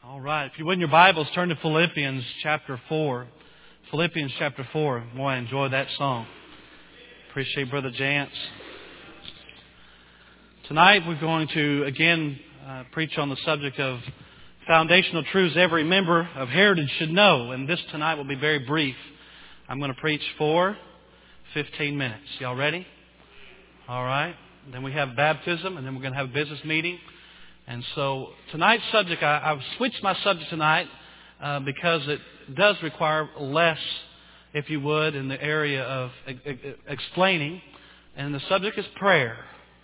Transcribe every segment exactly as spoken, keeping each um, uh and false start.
All right. If you would in your Bibles, turn to Philippians chapter four. Philippians chapter four. Boy, I enjoyed that song. Appreciate Brother Jance. Tonight we're going to, again, uh, preach on the subject of foundational truths every member of Heritage should know. And this tonight will be very brief. I'm going to preach for fifteen minutes. Y'all ready? All right. Then we have baptism, and then we're going to have a business meeting. And so tonight's subject, I, I've switched my subject tonight uh, because it does require less, if you would, in the area of e- e- explaining. And the subject is prayer.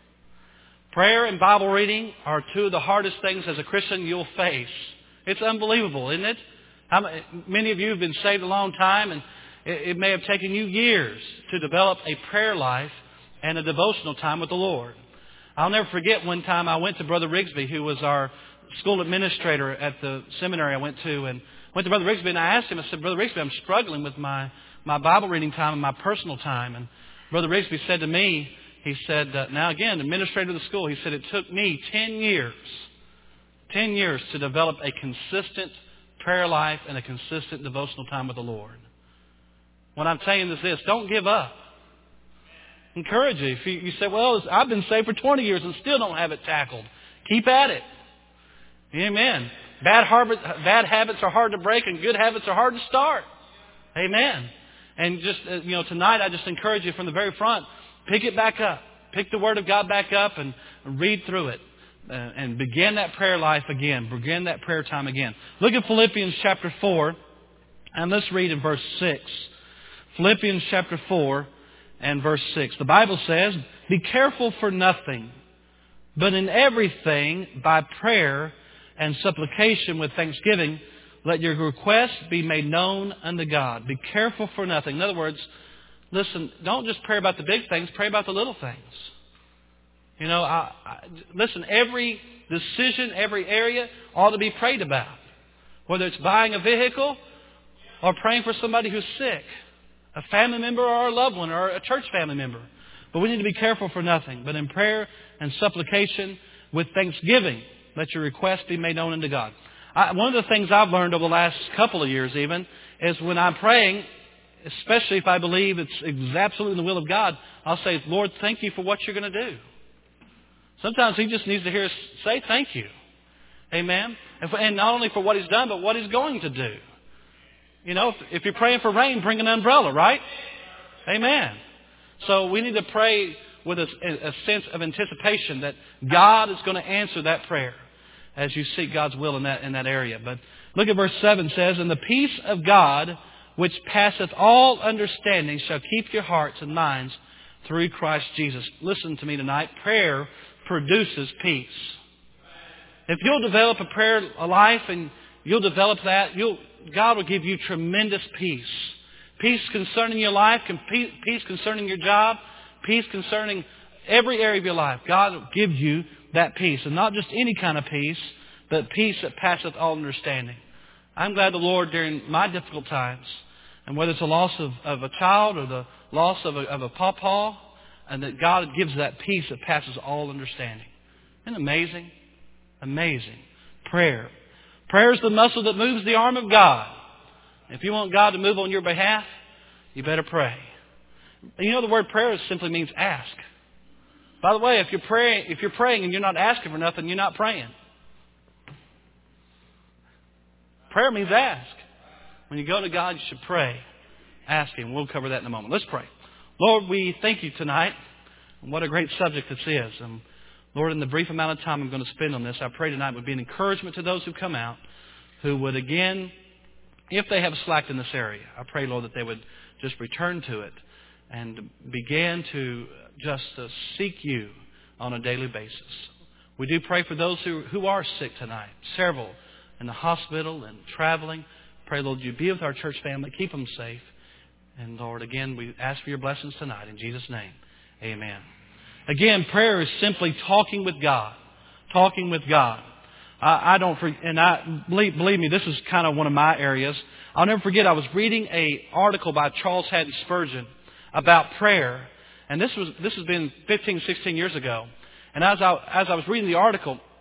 Prayer and Bible reading are two of the hardest things as a Christian you'll face. It's unbelievable, isn't it? How many of you have been saved a long time, and it, it may have taken you years to develop a prayer life and a devotional time with the Lord. I'll never forget one time I went to Brother Rigsby, who was our school administrator at the seminary I went to, and went to Brother Rigsby, and I asked him, I said, Brother Rigsby, I'm struggling with my, my Bible reading time and my personal time. And Brother Rigsby said to me, he said, uh, now again, administrator of the school, he said, it took me ten years, ten years to develop a consistent prayer life and a consistent devotional time with the Lord. What I'm saying is this, don't give up. Encourage you. If you, you say, well, I've been saved for twenty years and still don't have it tackled. Keep at it. Amen. Bad, habit, bad habits are hard to break and good habits are hard to start. Amen. And just, uh, you know, tonight I just encourage you from the very front, pick it back up. Pick the Word of God back up and read through it. Uh, and begin that prayer life again. Begin that prayer time again. Look at Philippians chapter four and let's read in verse six. Philippians chapter four. And verse six, the Bible says, be careful for nothing, but in everything by prayer and supplication with thanksgiving, let your requests be made known unto God. Be careful for nothing. In other words, listen, don't just pray about the big things, pray about the little things. You know, I, I, listen, every decision, every area ought to be prayed about. Whether it's buying a vehicle or praying for somebody who's sick. A family member or a loved one or a church family member. But we need to be careful for nothing. But in prayer and supplication with thanksgiving, let your requests be made known unto God. I, one of the things I've learned over the last couple of years even is when I'm praying, especially if I believe it's, it's absolutely in the will of God, I'll say, Lord, thank you for what you're going to do. Sometimes He just needs to hear us say thank you. Amen? And, for, and not only for what He's done, but what He's going to do. You know, if, if you're praying for rain, bring an umbrella, right? Amen. So we need to pray with a, a sense of anticipation that God is going to answer that prayer as you seek God's will in that in that area. But look at verse seven says, and the peace of God, which passeth all understanding, shall keep your hearts and minds through Christ Jesus. Listen to me tonight. Prayer produces peace. If you'll develop a prayer life and you'll develop that, you'll God will give you tremendous peace. Peace concerning your life, peace concerning your job, peace concerning every area of your life. God will give you that peace. And not just any kind of peace, but peace that passeth all understanding. I'm glad the Lord during my difficult times, and whether it's a loss of, of a child or the loss of a, of a pawpaw, and that God gives that peace that passes all understanding. Isn't it amazing? Amazing. Prayer. Prayer is the muscle that moves the arm of God. If you want God to move on your behalf, you better pray. You know the word prayer simply means ask. By the way, if you're praying, if you're praying and you're not asking for nothing, you're not praying. Prayer means ask. When you go to God, you should pray. Ask Him. We'll cover that in a moment. Let's pray. Lord, we thank you tonight. And what a great subject this is. And Lord, in the brief amount of time I'm going to spend on this, I pray tonight would be an encouragement to those who come out, who would again, if they have slacked in this area, I pray, Lord, that they would just return to it and begin to just uh, seek you on a daily basis. We do pray for those who, who are sick tonight, several in the hospital and traveling. Pray, Lord, you be with our church family, keep them safe. And Lord, again, we ask for your blessings tonight. In Jesus' name, amen. Again, prayer is simply talking with God. Talking with God. I, I don't, and I believe, believe me, this is kind of one of my areas. I'll never forget, I was reading an article by Charles Haddon Spurgeon about prayer. And this was this has been fifteen, sixteen years ago. And as I, as I was reading the article,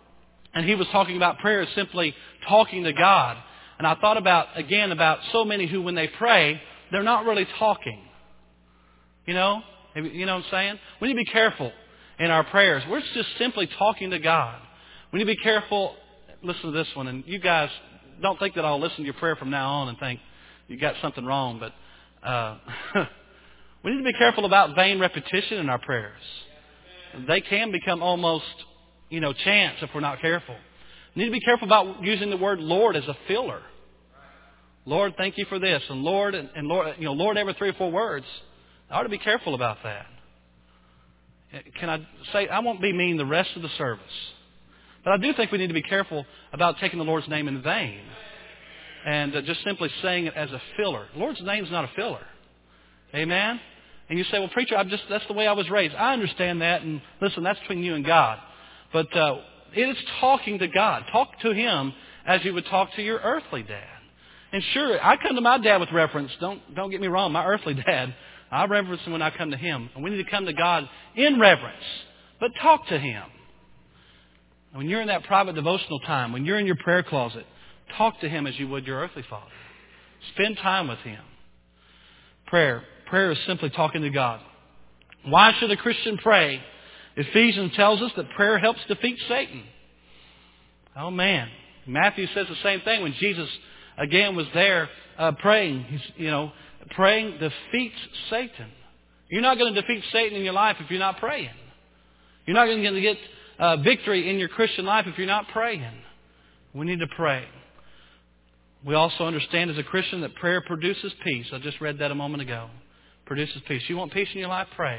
And he was talking about prayer as simply talking to God. And I thought about, again, about so many who, when they pray, they're not really talking. You know? You know what I'm saying? We need to be careful in our prayers. We're just simply talking to God. We need to be careful. Listen to this one. And you guys, don't think that I'll listen to your prayer from now on and think you got something wrong. But uh, we need to be careful about vain repetition in our prayers. They can become almost, you know, chants if we're not careful. We need to be careful about using the word Lord as a filler. Lord, thank you for this. And Lord, and, and Lord, you know, Lord every three or four words. I ought to be careful about that. Can I say, I won't be mean the rest of the service. But I do think we need to be careful about taking the Lord's name in vain. And uh, just simply saying it as a filler. The Lord's name is not a filler. Amen? And you say, well, preacher, I'm just that's the way I was raised. I understand that. And listen, that's between you and God. But uh, it is talking to God. Talk to Him as you would talk to your earthly dad. And sure, I come to my dad with reverence. Don't, don't get me wrong. My earthly dad, I reverence him when I come to Him. And we need to come to God in reverence. But talk to Him. When you're in that private devotional time, when you're in your prayer closet, talk to Him as you would your earthly father. Spend time with Him. Prayer. Prayer is simply talking to God. Why should a Christian pray? Ephesians tells us that prayer helps defeat Satan. Oh man. Matthew says the same thing when Jesus again was there uh, praying. He's, you know, praying defeats Satan. You're not going to defeat Satan in your life if you're not praying. You're not going to get uh, victory in your Christian life if you're not praying. We need to pray. We also understand as a Christian that prayer produces peace. I just read that a moment ago. Produces peace. You want peace in your life? Pray.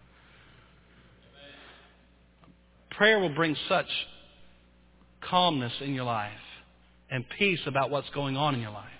Prayer will bring such calmness in your life and peace about what's going on in your life.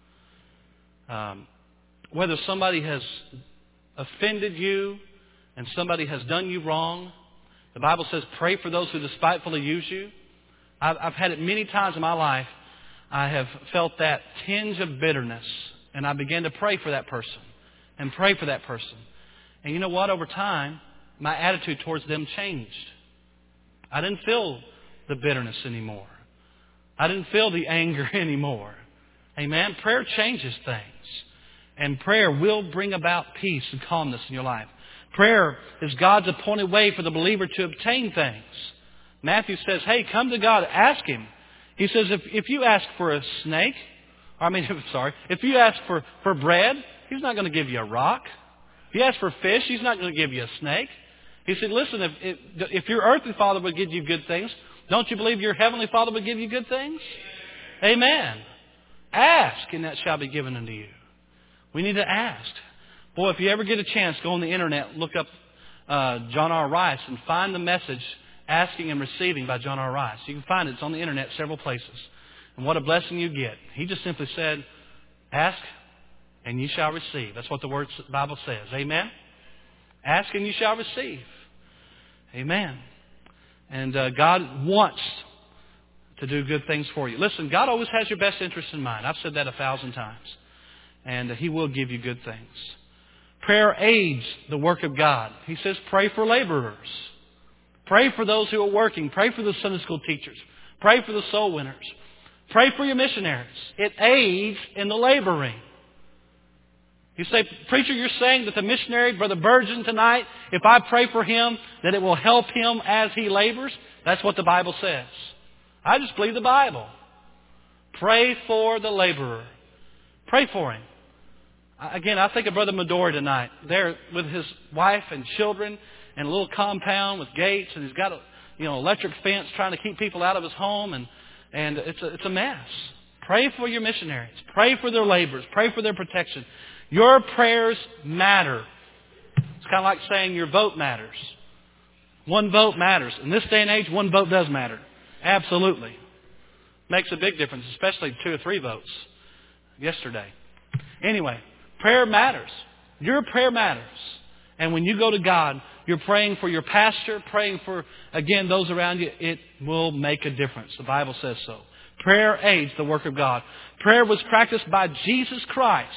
Um, whether somebody has offended you and somebody has done you wrong, the Bible says pray for those who despitefully use you. I've, I've had it many times in my life. I have felt that tinge of bitterness, and I began to pray for that person and pray for that person. And you know what? Over time, my attitude towards them changed. I didn't feel the bitterness anymore. I didn't feel the anger anymore. Amen? Prayer changes things. And prayer will bring about peace and calmness in your life. Prayer is God's appointed way for the believer to obtain things. Matthew says, hey, come to God, ask Him. He says, if, if you ask for a snake, I mean, sorry, if you ask for, for bread, He's not going to give you a rock. If you ask for fish, He's not going to give you a snake. He said, listen, if, if, if your earthly Father would give you good things, don't you believe your heavenly Father would give you good things? Amen. Ask, and that shall be given unto you. We need to ask. Boy, if you ever get a chance, go on the internet, look up uh, John R. Rice, and find the message, Asking and Receiving by John R. Rice. You can find it. It's on the internet several places. And what a blessing you get. He just simply said, ask and you shall receive. That's what the Word Bible says. Amen? Ask and you shall receive. Amen. And uh, God wants to do good things for you. Listen, God always has your best interest in mind. I've said that a thousand times. And uh, He will give you good things. Prayer aids the work of God. He says pray for laborers. Pray for those who are working. Pray for the Sunday school teachers. Pray for the soul winners. Pray for your missionaries. It aids in the laboring. You say, preacher, you're saying that the missionary, Brother Burgeon, tonight, if I pray for him, that it will help him as he labors? That's what the Bible says. I just believe the Bible. Pray for the laborer. Pray for him. Again, I think of Brother Midori tonight. There with his wife and children in a little compound with gates, and he's got a you know electric fence trying to keep people out of his home, and and it's a, it's a mess. Pray for your missionaries. Pray for their labors. Pray for their protection. Your prayers matter. It's kind of like saying your vote matters. One vote matters. In this day and age, one vote does matter. Absolutely. Makes a big difference, especially two or three votes yesterday. Anyway, prayer matters. Your prayer matters. And when you go to God, you're praying for your pastor, praying for, again, those around you. It will make a difference. The Bible says so. Prayer aids the work of God. Prayer was practiced by Jesus Christ.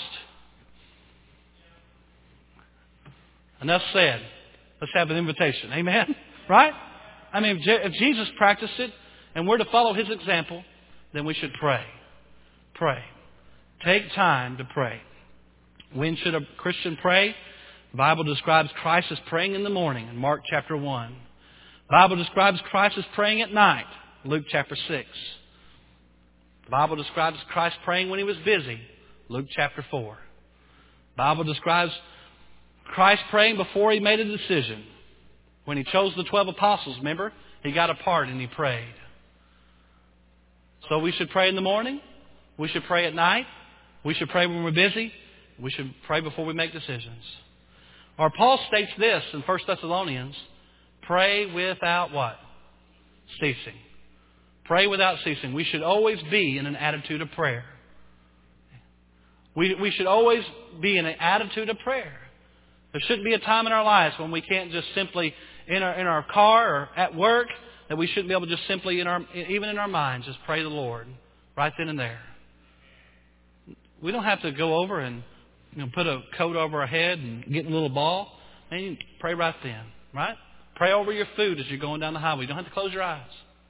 Enough said. Let's have an invitation. Amen? Right? I mean, if Jesus practiced it, and we're to follow His example, then we should pray. Pray. Take time to pray. When should a Christian pray? The Bible describes Christ as praying in the morning in Mark chapter one. The Bible describes Christ as praying at night, Luke chapter six. The Bible describes Christ praying when He was busy, Luke chapter four. The Bible describes Christ praying before He made a decision. When He chose the twelve apostles, remember? He got apart and He prayed. So we should pray in the morning. We should pray at night. We should pray when we're busy. We should pray before we make decisions. Or Paul states this in First Thessalonians, pray without what? Ceasing. Pray without ceasing. We should always be in an attitude of prayer. We, we should always be in an attitude of prayer. There shouldn't be a time in our lives when we can't just simply, in our, in our car or at work, that we shouldn't be able to just simply, in our, even in our minds, just pray to the Lord right then and there. We don't have to go over and you know, put a coat over our head and get in a little ball. And you pray right then, right? Pray over your food as you're going down the highway. You don't have to close your eyes.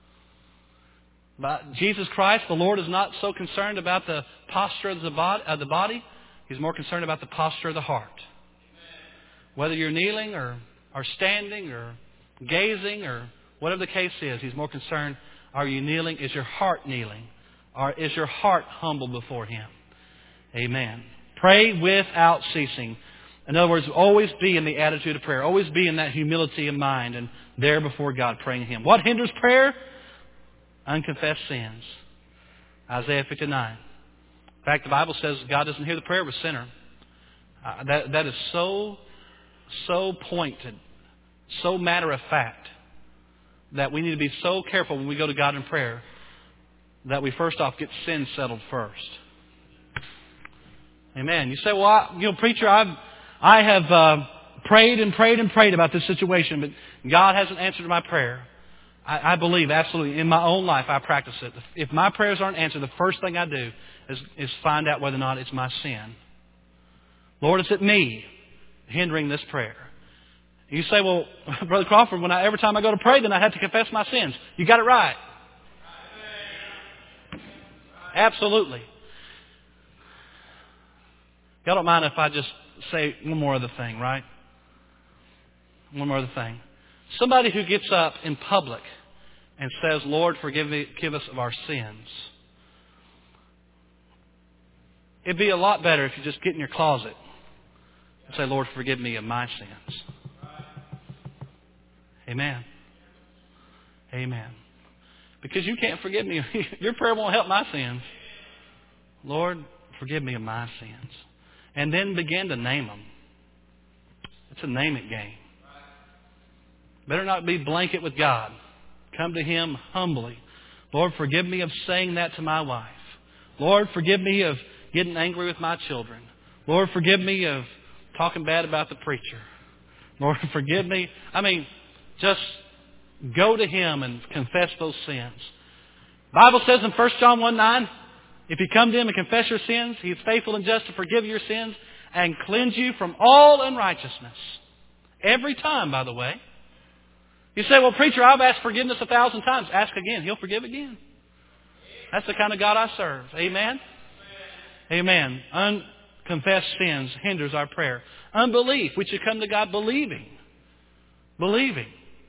But Jesus Christ, the Lord, is not so concerned about the posture of the body. Of the body. He's more concerned about the posture of the heart. Whether you're kneeling or, or standing or gazing or whatever the case is, He's more concerned, are you kneeling? Is your heart kneeling? Or is your heart humble before Him? Amen. Pray without ceasing. In other words, always be in the attitude of prayer. Always be in that humility of mind and there before God praying to Him. What hinders prayer? Unconfessed sins. Isaiah fifty-nine. In fact, the Bible says God doesn't hear the prayer of a sinner. Uh, that, that is so, so pointed, so matter of fact, that we need to be so careful when we go to God in prayer that we first off get sin settled first. Amen. You say, well, I, you know, preacher, I've, I have uh, prayed and prayed and prayed about this situation, but God hasn't answered my prayer. I, I believe absolutely in my own life I practice it. If my prayers aren't answered, the first thing I do is, is find out whether or not it's my sin. Lord, is it me hindering this prayer? You say, well, Brother Crawford, when I, every time I go to pray, then I have to confess my sins. You got it right. Absolutely. Y'all don't mind if I just say one more other thing, right? One more other thing. Somebody who gets up in public and says, Lord, forgive me, forgive us of our sins. It'd be a lot better if you just get in your closet and say, Lord, forgive me of my sins. Amen. Amen. Because you can't forgive me. Your prayer won't help my sins. Lord, forgive me of my sins. And then begin to name them. It's a name it game. Better not be blanket with God. Come to Him humbly. Lord, forgive me of saying that to my wife. Lord, forgive me of getting angry with my children. Lord, forgive me of talking bad about the preacher. Lord, forgive me. I mean, just go to Him and confess those sins. The Bible says in First John one nine, if you come to Him and confess your sins, He is faithful and just to forgive your sins and cleanse you from all unrighteousness. Every time, by the way. You say, well, preacher, I've asked forgiveness a thousand times. Ask again. He'll forgive again. That's the kind of God I serve. Amen? Amen. Unconfessed sins hinders our prayer. Unbelief. We should come to God believing. Believing.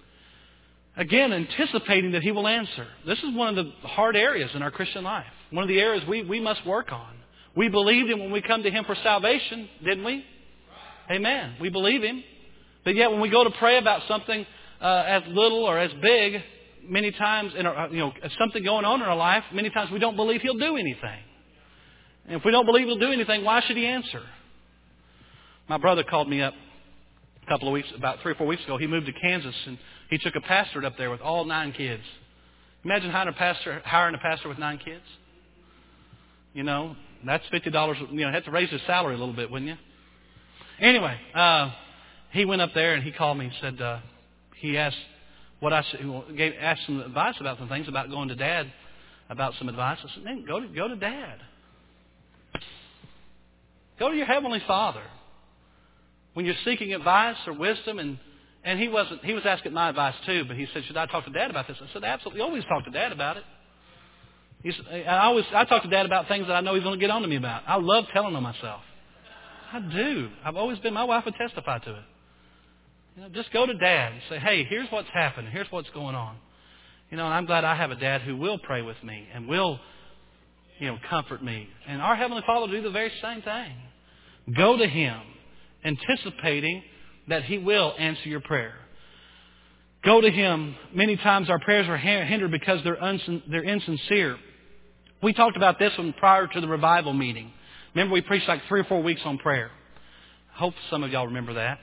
Again, anticipating that He will answer. This is one of the hard areas in our Christian life. One of the areas we, we must work on. We believed Him when we come to Him for salvation, didn't we? Amen. We believe Him. But yet when we go to pray about something uh, as little or as big, many times, in our, you know, something going on in our life, many times we don't believe He'll do anything. And if we don't believe He'll do anything, why should He answer? My brother called me up a couple of weeks, about three or four weeks ago. He moved to Kansas and he took a pastorate up there with all nine kids. Imagine hiring a pastor, hiring a pastor with nine kids. You know, that's fifty dollars. You know, had to raise his salary a little bit, wouldn't you? Anyway, uh, he went up there and he called me and said, uh, he asked what I gave, asked some advice about some things about going to Dad, about some advice. I said, man, go to, go to Dad. Go to your Heavenly Father. When you're seeking advice or wisdom and, And he wasn't. He was asking my advice too, but he said, "Should I talk to Dad about this?" I said, "Absolutely. Always talk to Dad about it." He's, I always I talk to Dad about things that I know he's going to get on to me about. I love telling on myself. I do. I've always been. My wife would testify to it. You know, just go to Dad and say, "Hey, here's what's happening. Here's what's going on." You know, and I'm glad I have a dad who will pray with me and will, you know, comfort me. And our Heavenly Father will do the very same thing. Go to Him, anticipating that He will answer your prayer. Go to Him. Many times our prayers are hindered because they're, unsin- they're insincere. We talked about this one prior to the revival meeting. Remember, we preached like three or four weeks on prayer. I hope some of y'all remember that.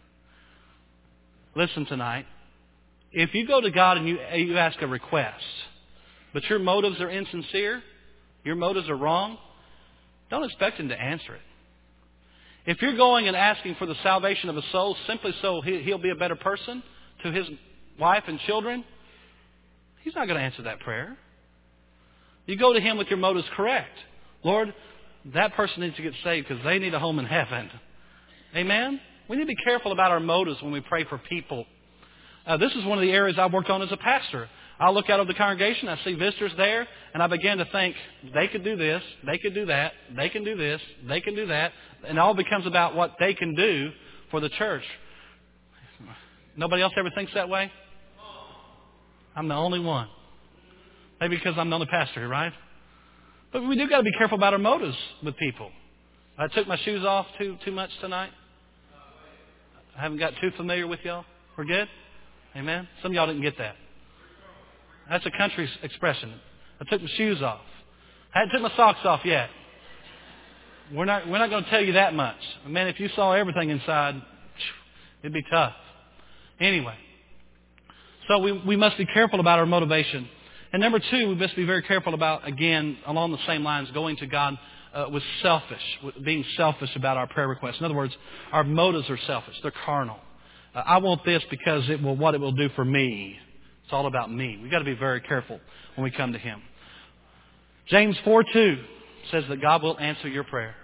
Listen tonight. If you go to God and you, you ask a request, but your motives are insincere, your motives are wrong, don't expect Him to answer it. If you're going and asking for the salvation of a soul simply so he, he'll be a better person to his wife and children, He's not going to answer that prayer. You go to Him with your motives correct. Lord, that person needs to get saved because they need a home in heaven. Amen? We need to be careful about our motives when we pray for people. Uh, this is one of the areas I've worked on as a pastor. I'll look out of the congregation, I see visitors there, and I begin to think, they could do this, they could do that, they can do this, they can do that. And it all becomes about what they can do for the church. Nobody else ever thinks that way? I'm the only one. Maybe because I'm the only pastor here, right? But we do got to be careful about our motives with people. I took my shoes off too too much tonight. I haven't got too familiar with y'all. We're good? Amen? Some of y'all didn't get that. That's a country expression. I took my shoes off. I hadn't took my socks off yet. We're not we're not going to tell you that much. Man, if you saw everything inside, it'd be tough. Anyway. So we, we must be careful about our motivation. And number two, we must be very careful about, again, along the same lines, going to God uh, with selfish, with being selfish about our prayer requests. In other words, our motives are selfish. They're carnal. Uh, I want this because it will what it will do for me. It's all about me. We've got to be very careful when we come to Him. James four two says that God will answer your prayers.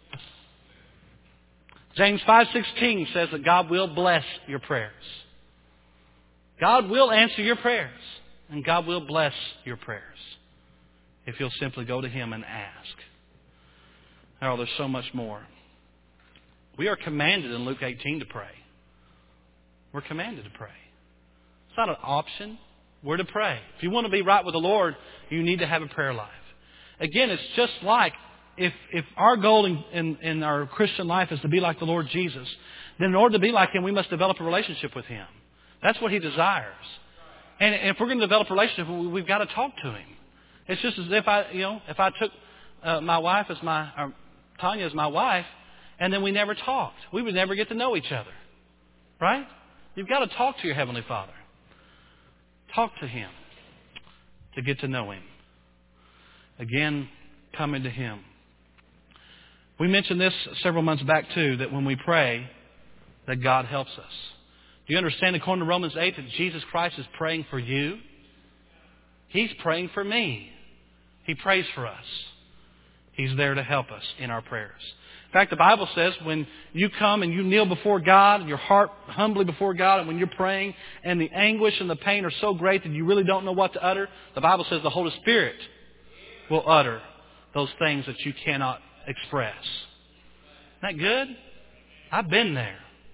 James five sixteen says that God will bless your prayers. God will answer your prayers. And God will bless your prayers if you'll simply go to Him and ask. Oh, there's so much more. We are commanded in Luke eighteen to pray. We're commanded to pray. It's not an option. We're to pray. If you want to be right with the Lord, you need to have a prayer life. Again, it's just like if if our goal in, in, in our Christian life is to be like the Lord Jesus, then in order to be like Him, we must develop a relationship with Him. That's what He desires. And if we're going to develop a relationship, we've got to talk to Him. It's just as if I, you know, if I took uh, my wife as my, or Tanya as my wife, and then we never talked, we would never get to know each other, right? You've got to talk to your Heavenly Father. Talk to Him to get to know Him. Again, coming to Him. We mentioned this several months back too, that when we pray, that God helps us. Do you understand, according to Romans eight, that Jesus Christ is praying for you? He's praying for me. He prays for us. He's there to help us in our prayers. In fact, the Bible says when you come and you kneel before God, your heart humbly before God, and when you're praying and the anguish and the pain are so great that you really don't know what to utter, the Bible says the Holy Spirit will utter those things that you cannot express. Isn't that good? I've been there.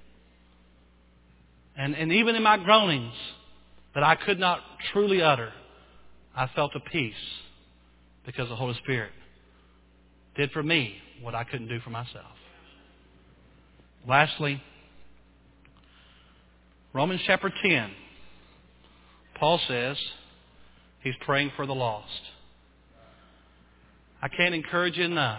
And, and even in my groanings that I could not truly utter, I felt a peace because the Holy Spirit did for me what I couldn't do for myself. Lastly, Romans chapter ten, Paul says he's praying for the lost. I can't encourage you enough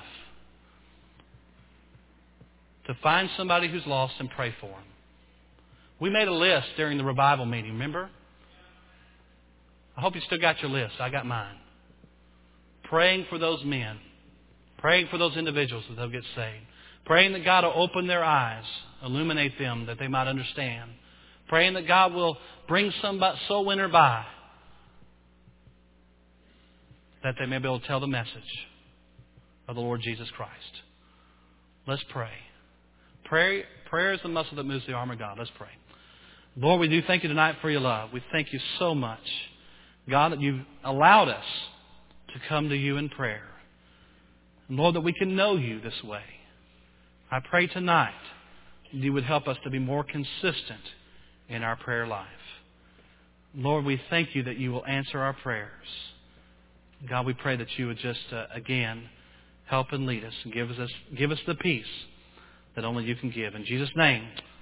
to find somebody who's lost and pray for them. We made a list during the revival meeting, remember? I hope you still got your list. I got mine. Praying for those men. Praying for those individuals that they'll get saved. Praying that God will open their eyes, illuminate them, that they might understand. Praying that God will bring some soul winner by, that they may be able to tell the message of the Lord Jesus Christ. Let's pray. Prayer, prayer is the muscle that moves the arm of God. Let's pray. Lord, we do thank you tonight for your love. We thank you so much, God, that you've allowed us to come to you in prayer. And Lord, that we can know you this way. I pray tonight that you would help us to be more consistent in our prayer life. Lord, we thank you that you will answer our prayers. God, we pray that you would just, uh, again, help and lead us and give us, give us the peace that only you can give. In Jesus' name,